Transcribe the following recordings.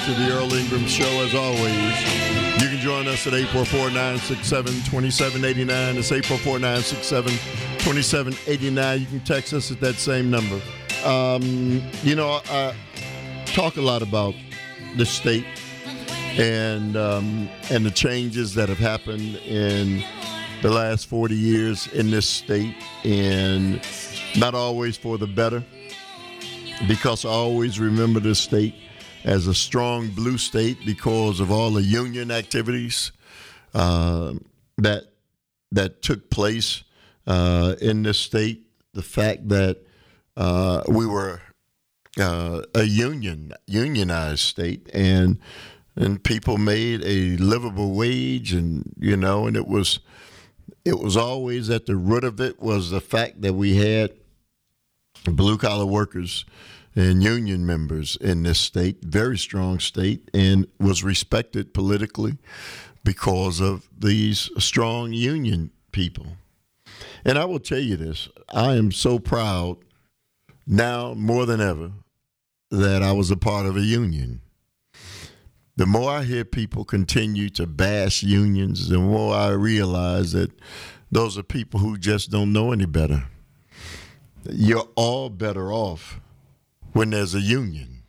to the Earl Ingram Show. As always, you can join us at 844-967-2789. It's 844-967-2789. You can text us at that same number. I talk a lot about the state and the changes that have happened in the last 40 years in this state, and not always for the better, because I always remember this state as a strong blue state because of all the union activities that took place in this state. The fact that we were a unionized state, and people made a livable wage, and it was always at the root of it was the fact that we had blue collar workers and union members in this state, very strong state, and was respected politically because of these strong union people. And I will tell you this, I am so proud now more than ever that I was a part of a union. The more I hear people continue to bash unions, the more I realize that those are people who just don't know any better. You're all better off when there's a union.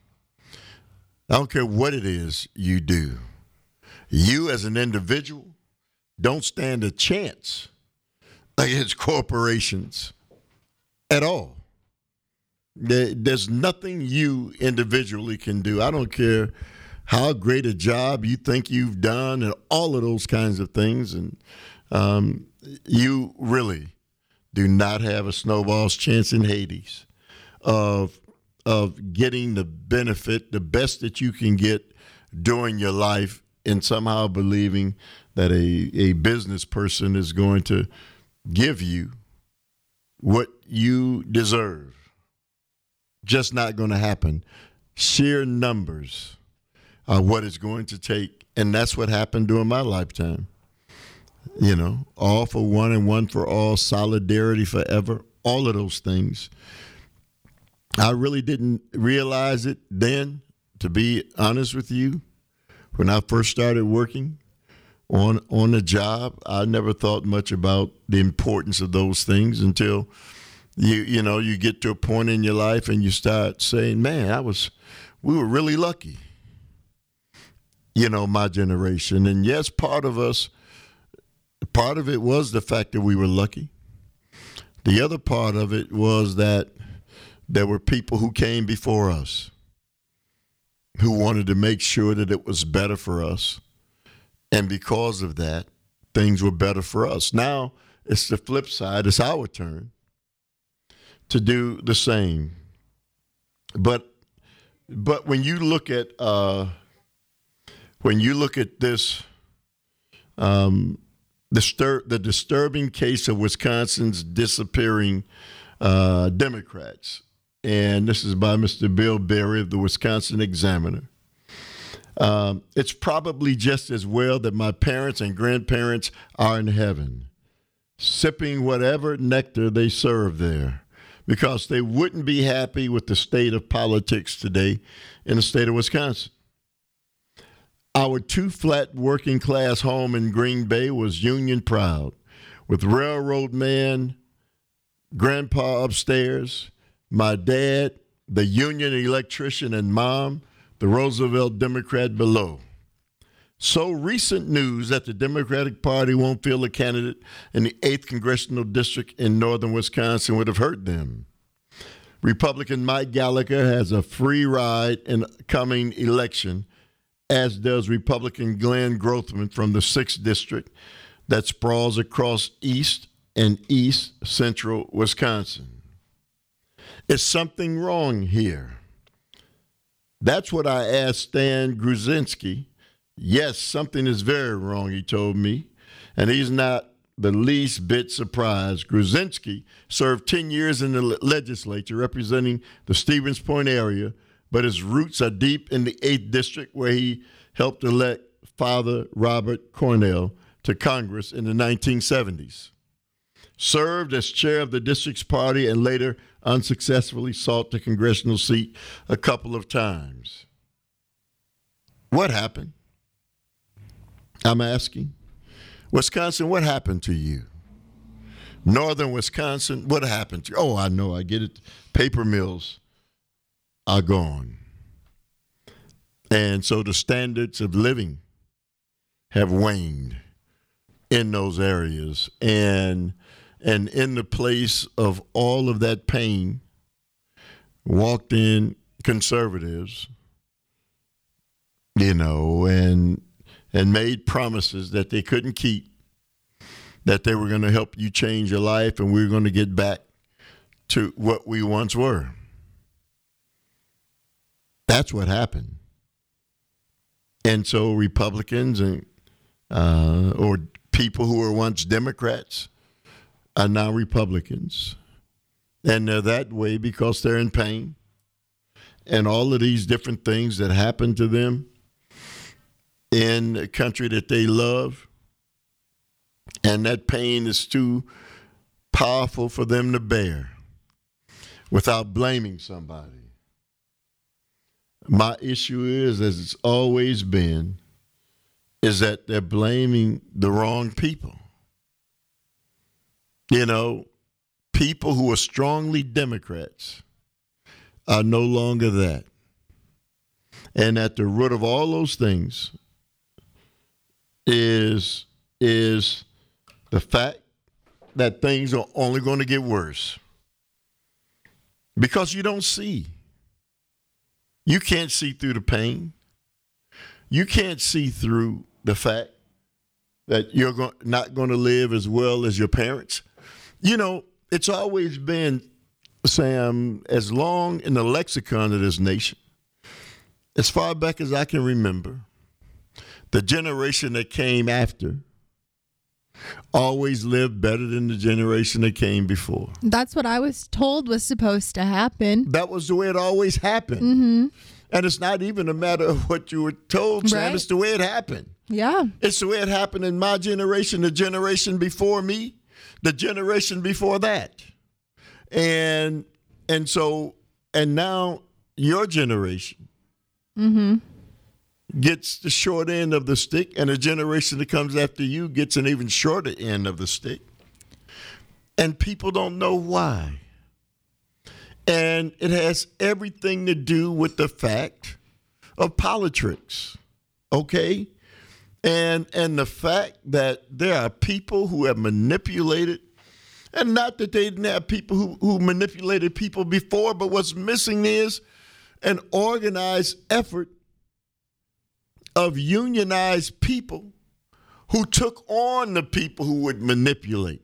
I don't care what it is you do. You as an individual don't stand a chance against corporations at all. There's nothing you individually can do. I don't care how great a job you think you've done and all of those kinds of things. And you really do not have a snowball's chance in Hades of getting the benefit, the best that you can get during your life, and somehow believing that a business person is going to give you what you deserve. Just not going to happen. Sheer numbers are what it's going to take, and that's what happened during my lifetime. All for one and one for all, solidarity forever, all of those things. I really didn't realize it then, to be honest with you. When I first started working on a job, I never thought much about the importance of those things until you get to a point in your life and you start saying, man, we were really lucky. My generation. And yes, part of it was the fact that we were lucky. The other part of it was that there were people who came before us who wanted to make sure that it was better for us. And because of that, things were better for us. Now it's the flip side. It's our turn to do the same. But when you look at this, the disturbing case of Wisconsin's disappearing Democrats, and this is by Mr. Bill Berry of the Wisconsin Examiner. It's probably just as well that my parents and grandparents are in heaven, sipping whatever nectar they serve there, because they wouldn't be happy with the state of politics today in the state of Wisconsin. Our two-flat working-class home in Green Bay was union proud, with railroad man, grandpa upstairs, my dad, the union electrician, and mom, the Roosevelt Democrat below. So recent news that the Democratic Party won't field a candidate in the 8th Congressional District in northern Wisconsin would have hurt them. Republican Mike Gallagher has a free ride in the coming election, as does Republican Glenn Grothman from the 6th District that sprawls across east and east central Wisconsin. Is something wrong here? That's what I asked Stan Gruzinski. Yes, something is very wrong, he told me, and he's not the least bit surprised. Gruzinski served 10 years in the legislature representing the Stevens Point area, but his roots are deep in the 8th District, where he helped elect Father Robert Cornell to Congress in the 1970s. Served as chair of the district's party and later unsuccessfully sought the congressional seat a couple of times. What happened? I'm asking. Wisconsin, what happened to you? Northern Wisconsin, what happened to you? Oh, I know, I get it. Paper mills are gone. And so the standards of living have waned in those areas. And in the place of all of that pain, walked in conservatives, and made promises that they couldn't keep, that they were going to help you change your life and we were going to get back to what we once were. That's what happened. And so Republicans and or people who were once Democrats are now Republicans. And they're that way because they're in pain. And all of these different things that happen to them in a country that they love. And that pain is too powerful for them to bear without blaming somebody. My issue is, as it's always been, is that they're blaming the wrong people. People who are strongly Democrats are no longer that. And at the root of all those things is the fact that things are only going to get worse. Because you don't see. You can't see through the pain. You can't see through the fact that you're not going to live as well as your parents. It's always been, Sam, as long in the lexicon of this nation, as far back as I can remember, the generation that came after always lived better than the generation that came before. That's what I was told was supposed to happen. That was the way it always happened. Mm-hmm. And it's not even a matter of what you were told, Sam. Right. It's the way it happened. Yeah. It's the way it happened in my generation, the generation before me, the generation before that. And now your generation gets the short end of the stick, and the generation that comes after you gets an even shorter end of the stick. And people don't know why. And it has everything to do with the fact of politics, okay? And the fact that there are people who have manipulated, and not that they didn't have people who manipulated people before, but what's missing is an organized effort of unionized people who took on the people who would manipulate.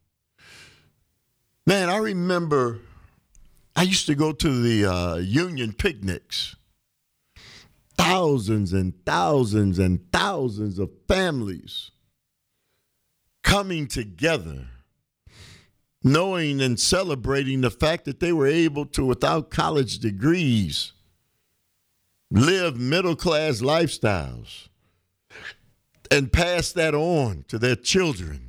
Man, I remember I used to go to the union picnics. Thousands and thousands and thousands of families coming together, knowing and celebrating the fact that they were able to, without college degrees, live middle-class lifestyles and pass that on to their children.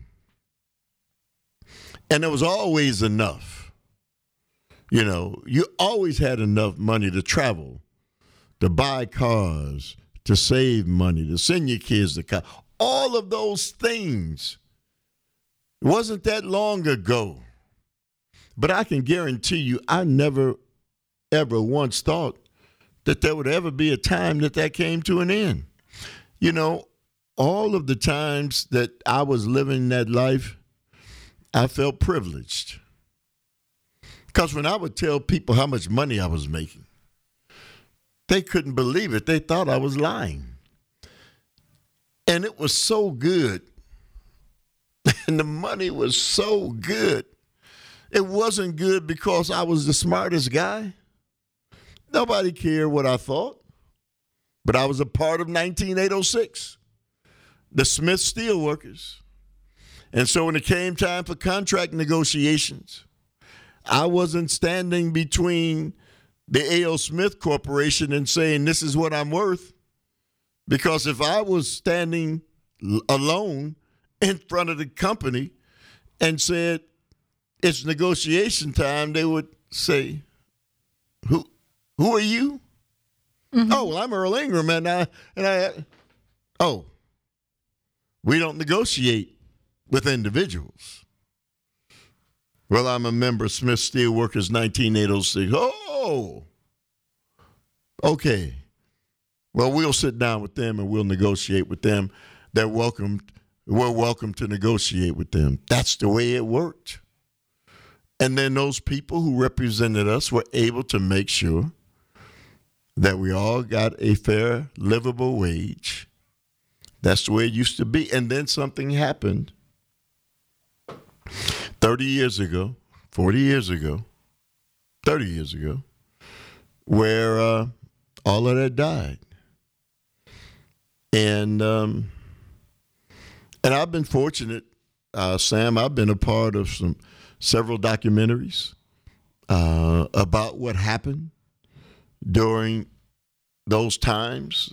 And there was always enough. You always had enough money to travel, to buy cars, to save money, to send your kids to college. All of those things. It wasn't that long ago. But I can guarantee you, I never, ever once thought that there would ever be a time that came to an end. All of the times that I was living that life, I felt privileged. Because when I would tell people how much money I was making, they couldn't believe it. They thought I was lying. And it was so good. And the money was so good. It wasn't good because I was the smartest guy. Nobody cared what I thought. But I was a part of 19806, the Smith Steelworkers. And so when it came time for contract negotiations, I wasn't standing between the A.O. Smith Corporation and saying, this is what I'm worth. Because if I was standing alone in front of the company and said, it's negotiation time, they would say, who are you? Oh, well, I'm Earl Ingram, we don't negotiate with individuals. Well, I'm a member of Smith Steelworkers 19806. Oh, okay. Well, we'll sit down with them and we'll negotiate with them. We're welcome to negotiate with them. That's the way it worked. And then those people who represented us were able to make sure that we all got a fair, livable wage. That's the way it used to be. And then something happened 30 years ago, 40 years ago, 30 years ago, where all of that died. And I've been fortunate, Sam. I've been a part of several documentaries about what happened during those times.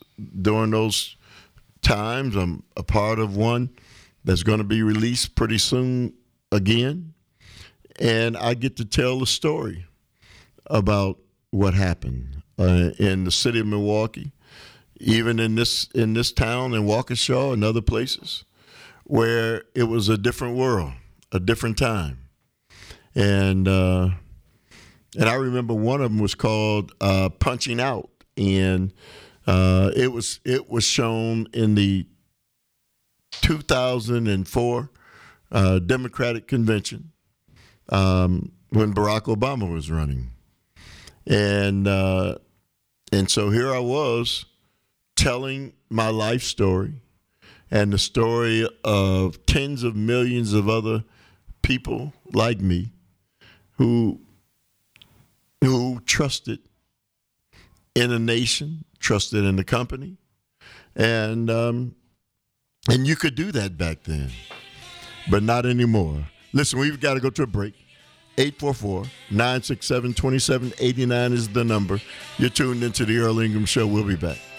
I'm a part of one that's going to be released pretty soon again. And I get to tell the story about what happened in the city of Milwaukee, even in this town, in Waukesha and other places, where it was a different world, a different time. And I remember one of them was called Punching Out. And it was shown in the 2004 Democratic Convention when Barack Obama was running. And so here I was telling my life story and the story of tens of millions of other people like me who trusted in a nation, trusted in the company. And you could do that back then, but not anymore. Listen, we've got to go to a break. 844-967-2789 is the number. You're tuned into the Earl Ingram Show. We'll be back.